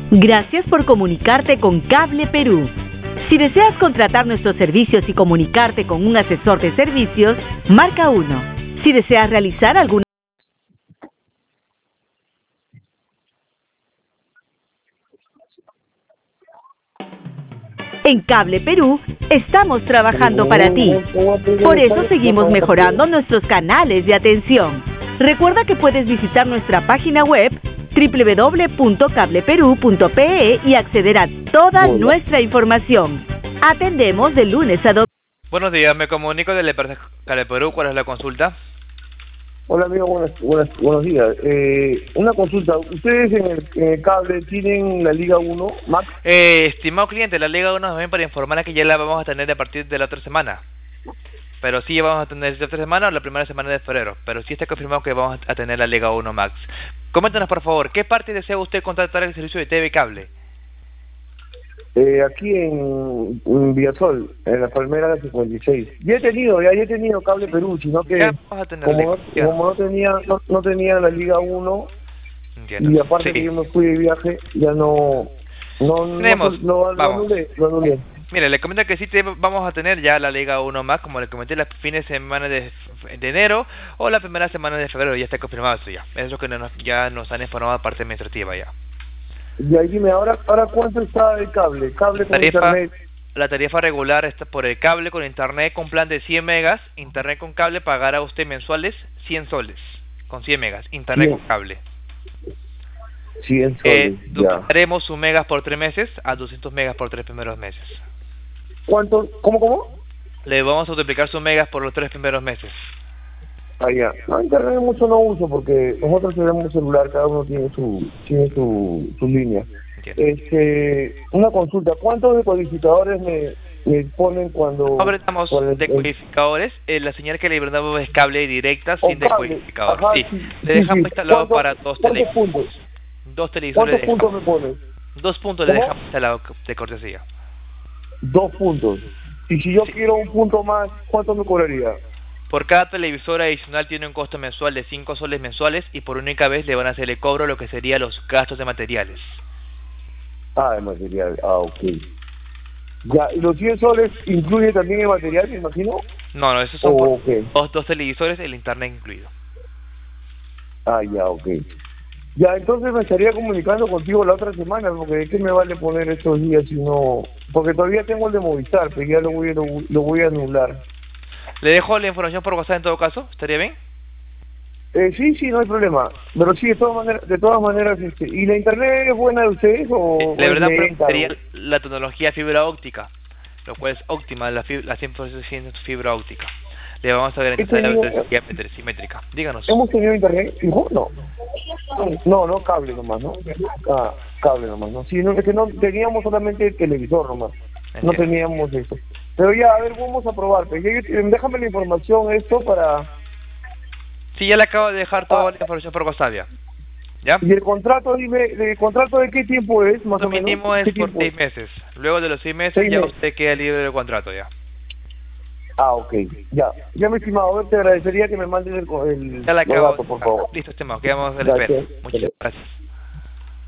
Gracias por comunicarte con Cable Perú. Si deseas contratar nuestros servicios y comunicarte con un asesor de servicios, marca 1. Si deseas realizar alguna... En Cable Perú estamos trabajando para ti. Por eso seguimos mejorando nuestros canales de atención. Recuerda que puedes visitar nuestra página web www.cableperú.pe y acceder a toda nuestra información. Atendemos de lunes a domingo. Buenos días, me comunico de la empresa Cable Perú. ¿Cuál es la consulta? Hola amigo, buenos días. Una consulta, ¿ustedes en el cable tienen la Liga 1, Max? Estimado cliente, la Liga 1 nos ven para informarle que ya la vamos a tener a partir de la otra semana. Pero sí vamos a tener esta semana o la primera semana de febrero. Pero sí está confirmado que vamos a tener la Liga 1 Max. Coméntanos por favor, ¿qué parte desea usted contratar el servicio de TV Cable? Aquí en Villasol, en la Palmera de 56. Ya he tenido Cable Perú, sino que como no tenía la Liga 1, entiendo. Y aparte que yo me fui de viaje, ya lo anulé. Mire, le comento que sí vamos a tener ya la Liga 1 Max, como le comenté, las fines de semana de enero o la primera semana de febrero. Ya está confirmado eso ya. Eso es lo que ya nos han informado a parte administrativa ya. Y ahí dime, ahora ¿cuánto está el cable? Cable con internet. La tarifa regular está por el cable con internet con plan de 100 megas. Internet con cable pagará usted mensuales 100 soles con 100 megas. Internet con cable. 100 soles, duplicaremos sus megas por 3 meses a 200 megas por 3 primeros meses. ¿Cuánto? ¿Cómo? Le vamos a duplicar sus megas por los 3 primeros meses. Ah, ya. No, internet mucho no uso porque nosotros tenemos celular, cada uno tiene su línea. Una consulta, ¿cuántos decodificadores me ponen cuando... Apretamos decodificadores, la señal que le brindamos es cable directa sin decodificador. Ajá, sí. Le dejamos instalado para dos televisores. Dos televisores. ¿Cuántos puntos me pones? 2 puntos le dejamos instalado de cortesía. 2 puntos. Y si yo quiero un punto más, ¿cuánto me cobraría? Por cada televisor adicional tiene un costo mensual de 5 soles mensuales y por única vez le van a hacer el cobro lo que sería los gastos de materiales. Ah, de material. Ah, ok. Ya, ¿y los 100 soles incluye también el material, me imagino? No, esos son dos televisores, el internet incluido. Ah, ya, ok. Ya, entonces me estaría comunicando contigo la otra semana, porque ¿de qué me vale poner estos días si no...? Porque todavía tengo el de Movistar, pero ya lo voy a anular. ¿Le dejo la información por WhatsApp en todo caso? ¿Estaría bien? Sí, no hay problema. Pero sí, de todas maneras, ¿y la internet es buena de ustedes o...? La verdad sería la tecnología fibra óptica, lo cual es óptima, la 100% fibra óptica. Le vamos a garantizar la velocidad simétrica. Díganos. ¿Hemos tenido internet? No. No, cable nomás, ¿no? Ah, cable nomás, ¿no? Sí, no, es que no teníamos solamente el televisor nomás. No teníamos eso. Pero ya, a ver, vamos a probar. Déjame la información esto para... Sí, ya le acabo de dejar toda la información por WhatsApp ya. ¿Y el contrato, dime, el contrato de qué tiempo es, más o menos? Lo mínimo es por 6 meses. Luego de los 6 meses ya usted queda libre del contrato ya. Ah, ok. Ya, mi estimado, te agradecería que me mandes el dato, por favor. Listo, estimado. Quedamos a la espera. Muchas gracias.